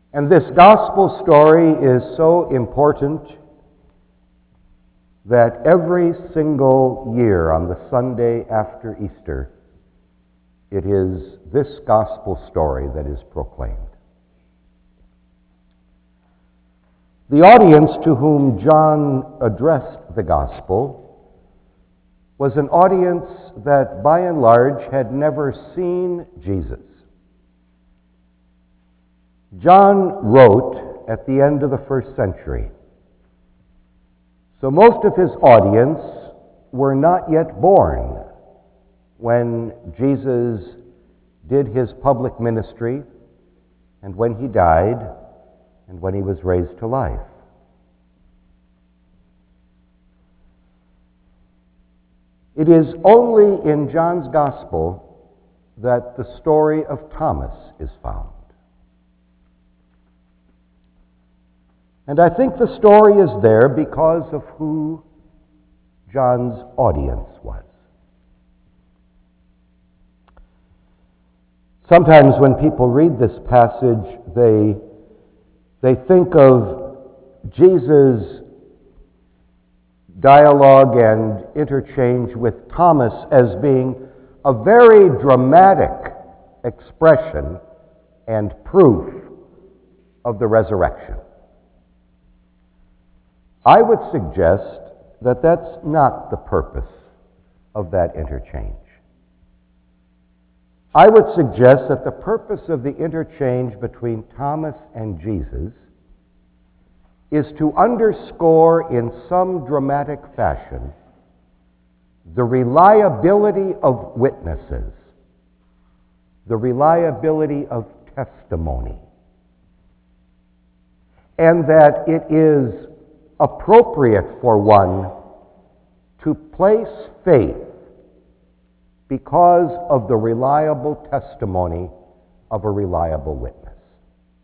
And this gospel story is so important that every single year on the Sunday after Easter, it is this gospel story that is proclaimed. The audience to whom John addressed the gospel was an audience that by and large had never seen Jesus. John wrote at the end of the first century, so most of his audience were not yet born when Jesus did his public ministry and when he died and when he was raised to life. It is only in John's gospel that the story of Thomas is found. And I think the story is there because of who John's audience was. Sometimes when people read this passage, they think of Jesus' dialogue and interchange with Thomas as being a very dramatic expression and proof of the resurrection. I would suggest that that's not the purpose of that interchange. I would suggest that the purpose of the interchange between Thomas and Jesus is to underscore in some dramatic fashion the reliability of witnesses, the reliability of testimony, and that it is appropriate for one to place faith because of the reliable testimony of a reliable witness.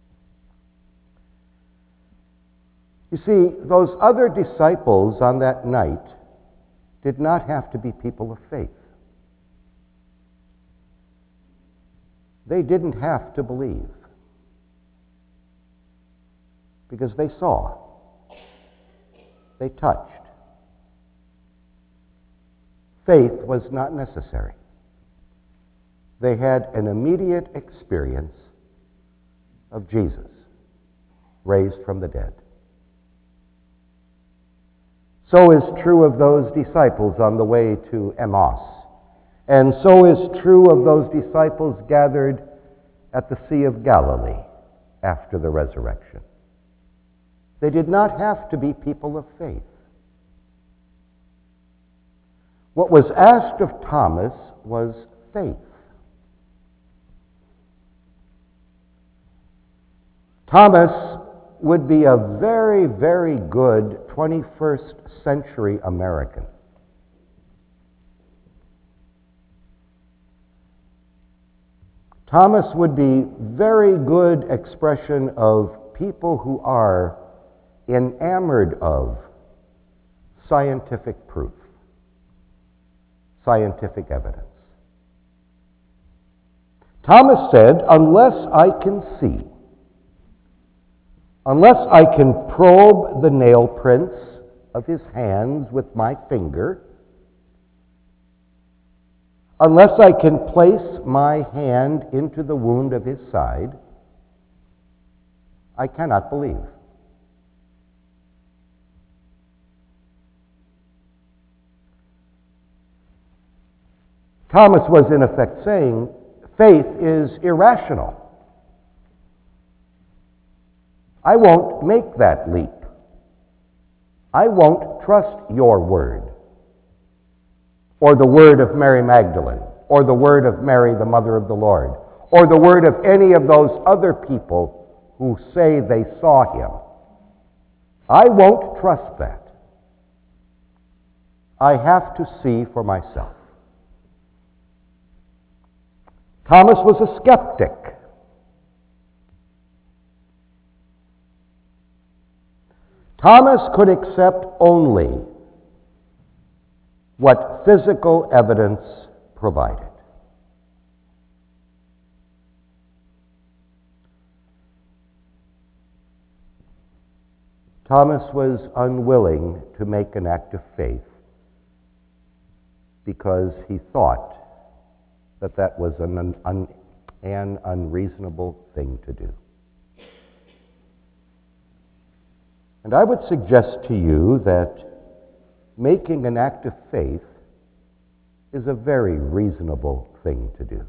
You see, those other disciples on that night did not have to be people of faith. They didn't have to believe because they saw, they touched. Faith was not necessary. They had an immediate experience of Jesus raised from the dead. So is true of those disciples on the way to Emmaus. And so is true of those disciples gathered at the Sea of Galilee after the resurrection. They did not have to be people of faith. What was asked of Thomas was faith. Thomas would be a very, very good 21st century American. Thomas would be very good expression of people who are enamored of scientific proof, scientific evidence. Thomas said, unless I can see, unless I can probe the nail prints of his hands with my finger, unless I can place my hand into the wound of his side, I cannot believe. Thomas was in effect saying, faith is irrational. I won't make that leap. I won't trust your word, or the word of Mary Magdalene, or the word of Mary, the mother of the Lord, or the word of any of those other people who say they saw him. I won't trust that. I have to see for myself. Thomas was a skeptic. Thomas could accept only what physical evidence provided. Thomas was unwilling to make an act of faith because he thought that that was an unreasonable thing to do. And I would suggest to you that making an act of faith is a very reasonable thing to do.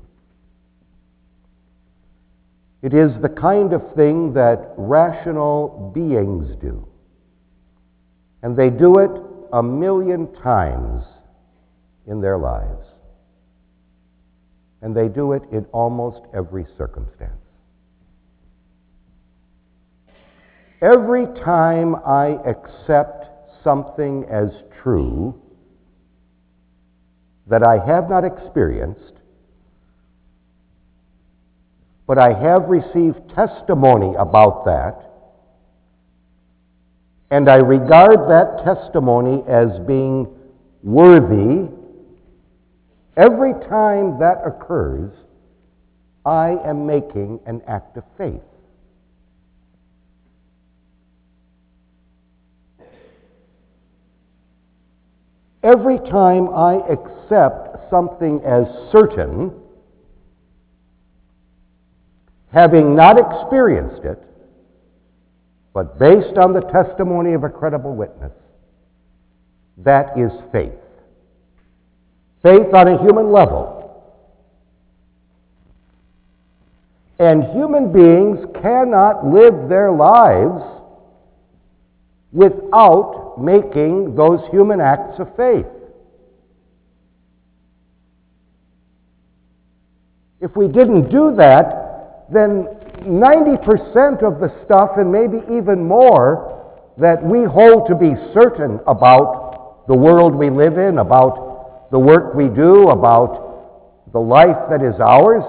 It is the kind of thing that rational beings do. And they do it 1,000,000 times in their lives. And they do it in almost every circumstance. Every time I accept something as true that I have not experienced, but I have received testimony about that, and I regard that testimony as being worthy, every time that occurs, I am making an act of faith. Every time I accept something as certain, having not experienced it, but based on the testimony of a credible witness, that is faith. Faith on a human level. And human beings cannot live their lives without making those human acts of faith. If we didn't do that, then 90% of the stuff, and maybe even more, that we hold to be certain about the world we live in, about the work we do, about the life that is ours,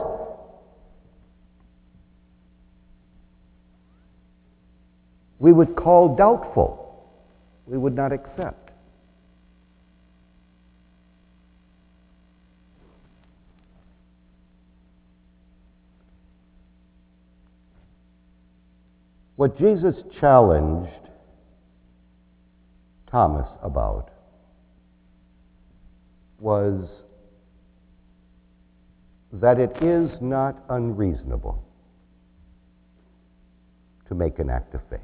we would call doubtful. We would not accept. What Jesus challenged Thomas about was that it is not unreasonable to make an act of faith.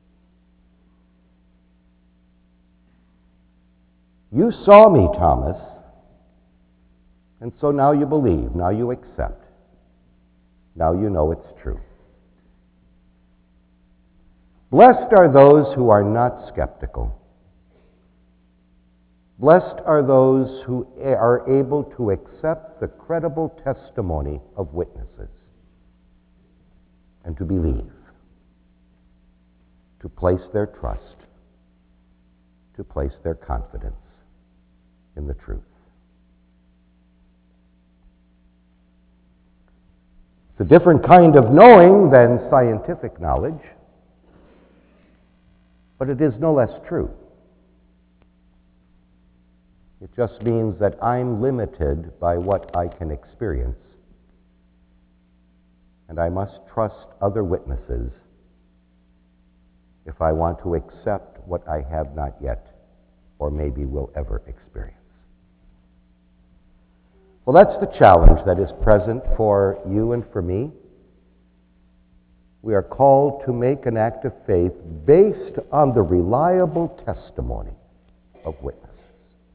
You saw me, Thomas, and so now you believe, now you accept, now you know it's true. Blessed are those who are not skeptical. Blessed are those who are able to accept the credible testimony of witnesses and to believe, to place their trust, to place their confidence in the truth. It's a different kind of knowing than scientific knowledge, but it is no less true. It just means that I'm limited by what I can experience, and I must trust other witnesses if I want to accept what I have not yet or maybe will ever experience. Well, that's the challenge that is present for you and for me. We are called to make an act of faith based on the reliable testimony of witnesses.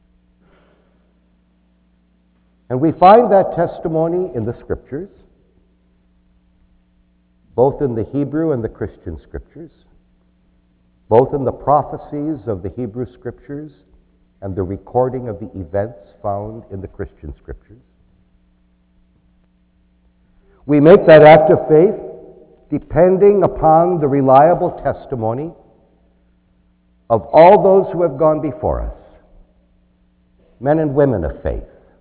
And we find that testimony in the Scriptures, both in the Hebrew and the Christian Scriptures, both in the prophecies of the Hebrew Scriptures and the recording of the events found in the Christian Scriptures. We make that act of faith depending upon the reliable testimony of all those who have gone before us, men and women of faith,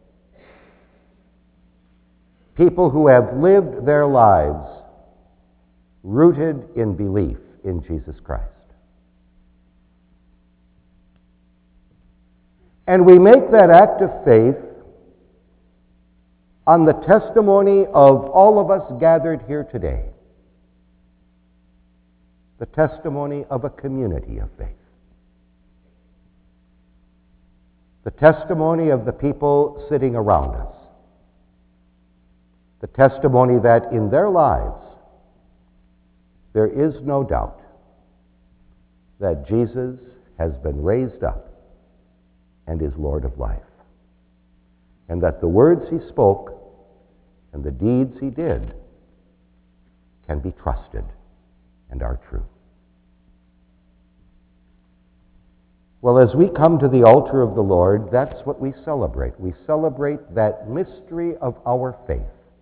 people who have lived their lives rooted in belief in Jesus Christ. And we make that act of faith on the testimony of all of us gathered here today. the testimony of a community of faith. The testimony of the people sitting around us. The testimony that in their lives there is no doubt that Jesus has been raised up and is Lord of life, and that the words he spoke and the deeds he did can be trusted and are true. Well, as we come to the altar of the Lord, that's what we celebrate. We celebrate that mystery of our faith.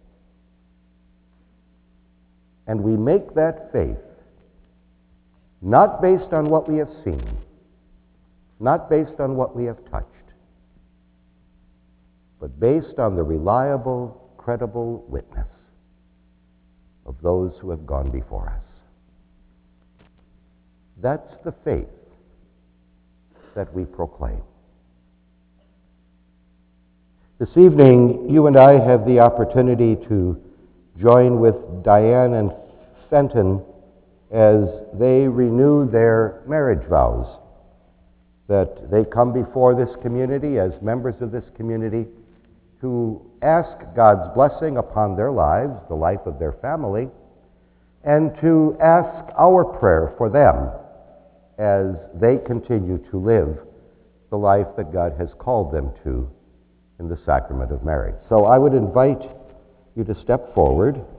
And we make that faith not based on what we have seen, not based on what we have touched, but based on the reliable, credible witness of those who have gone before us. That's the faith that we proclaim. This evening, you and I have the opportunity to join with Diane and Fenton as they renew their marriage vows, that they come before this community as members of this community to ask God's blessing upon their lives, the life of their family, and to ask our prayer for them as they continue to live the life that God has called them to in the sacrament of marriage. So I would invite you to step forward